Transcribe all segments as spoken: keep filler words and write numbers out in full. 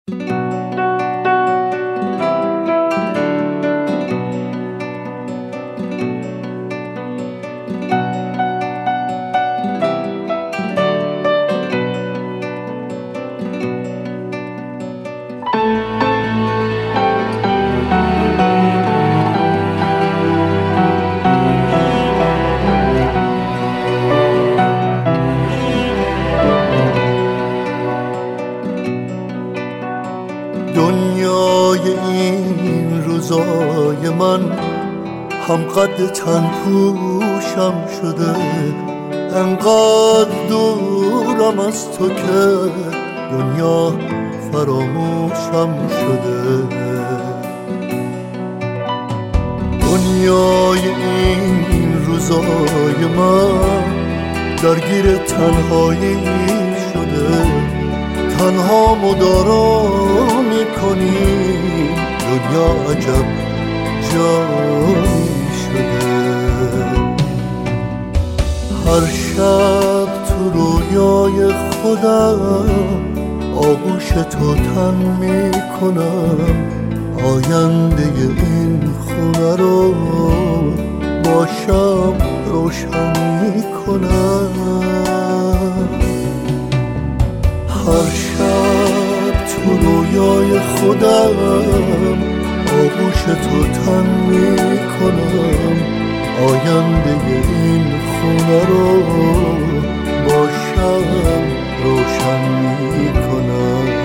دنیای این روزای من هم قد چند پوشم شده، انقدر دورم از تو که دنیا فراموشم شده. دنیای این روزای من درگیر تنهایی شده، تنها مدارا میکنی، دنیا عجب جایی شده. هر شب تو رویای خودم آغوش تو تن میکنم، آینده این خونه رو باشم روشن میکنم. هر شب تو رویای خودم آغوش تو تن میکنم، آینده این خونه رو باشم روشن میکنم.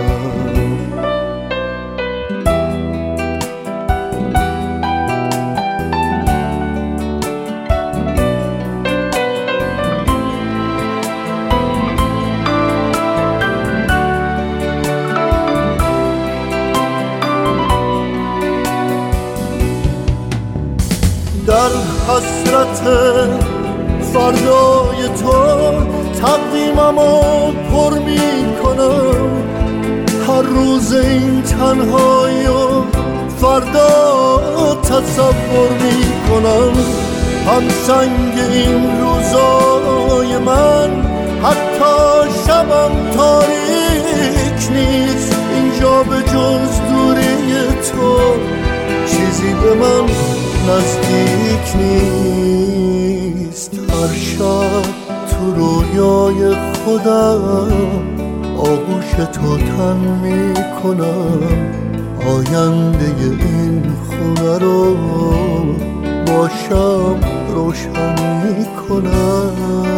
در حسرت فردای تو تقویممو پر میکنم، هر روز این تنهایی و فردا تصور میکنم. هم سنگ این روزای من حتی شبم تاریک نیست، اینجا به جز دوری تو چیزی به من نزدیک نیست. هر شب تو رویای خودم آغوش تو تن میکنم، آینده این خونه رو باشم روشن میکنم.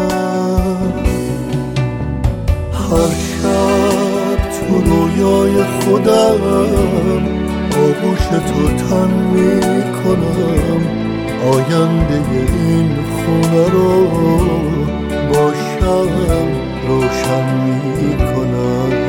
هر شب تو رویای خودم آغوش تو تن میکنم، آینده این خونه رو باشم روشن میکنم.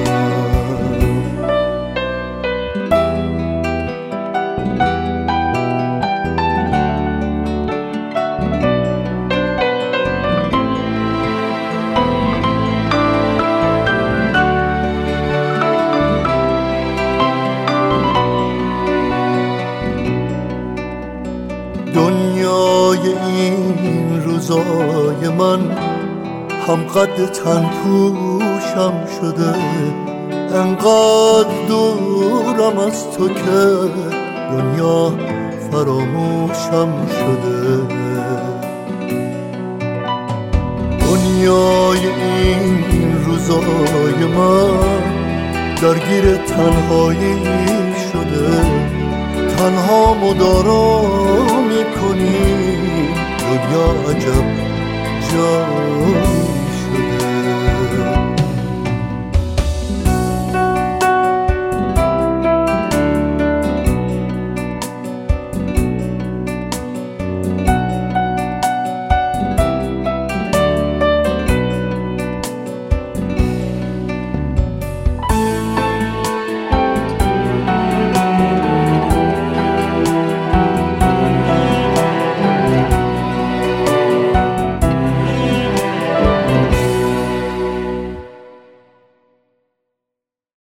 دنیای این روزای من هم قد تن پوشم شده، انقدر دورم از تو که دنیا فراموشم شده. دنیای این روزای من درگیر تنهایی شده، تنها مدارا میکنی، دنیا عجب جایی